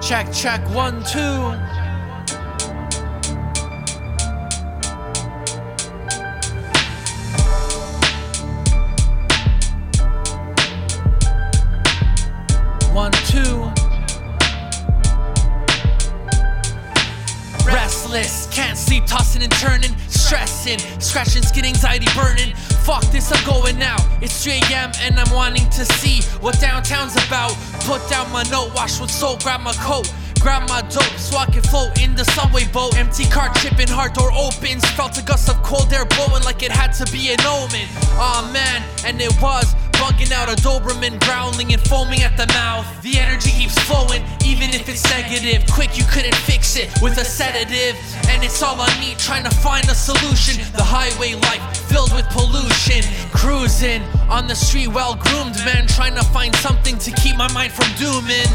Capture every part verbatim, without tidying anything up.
Check, check, one, two. One, two. Restless, can't sleep, tossing and turning, stressing, scratching, skin, anxiety burning. Fuck this, I'm going now. It's three A M and I'm wanting to see what downtown's about. Put down my note, wash with soap, grab my coat, grab my dope so I can float in the subway boat. Empty car chipping, hard door opens. Felt a gust of cold air blowing like it had to be an omen. Aw man, and it was bugging out a Doberman, growling and foaming at the mouth. The energy keeps flowing, even if it's negative. Quick, you couldn't fix it with a sedative. And it's all on me, trying to find a solution. The highway life filled with pollution. Cruising on the street, well groomed man, trying to find something to keep my mind from dooming.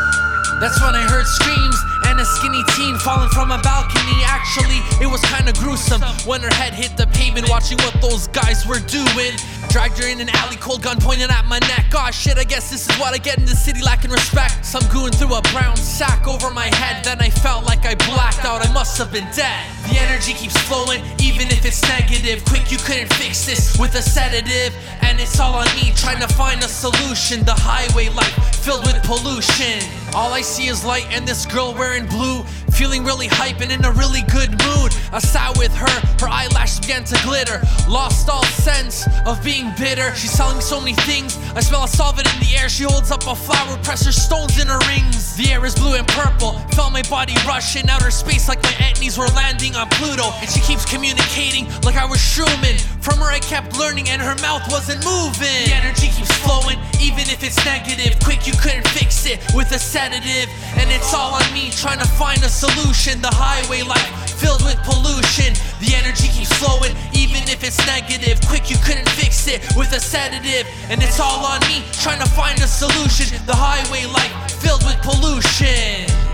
That's when I heard screams and a skinny teen falling from a balcony. Actually, it was kinda gruesome when her head hit the pavement, watching what those guys were doing. Dragged her in an alley, cold gun pointed at my neck. Aw shit, I guess this is what I get in the city, lacking respect. Some goon threw a brown sack over my head, then I felt like I blacked out, I must have been dead. The energy keeps flowing, even if it's negative. Quick, you couldn't fix this with a sedative. And it's all on me, trying to find a solution. The highway life filled with pollution. All I see is light and this girl wearing blue, feeling really hype and in a really good mood. I sat with her, her eyelashes began to glitter, lost all sense of being bitter. She's telling me so many things, I smell a solvent in the air. She holds up a flower, presses stones in her rings. The air is blue and purple, felt my body rush in outer space like my antonyms were landing on Pluto. And she keeps communicating like I was Schumann. From her I kept learning and her mouth wasn't moving. The energy keeps flowing, even if it's negative. Quick, you couldn't fix it with a sedative. And it's all on me, trying to find a solution. The highway life filled with pollution. The energy keeps flowing, even if it's negative. Quick, you couldn't fix it with a sedative. And it's all on me, trying to find a solution. The highway life filled with pollution.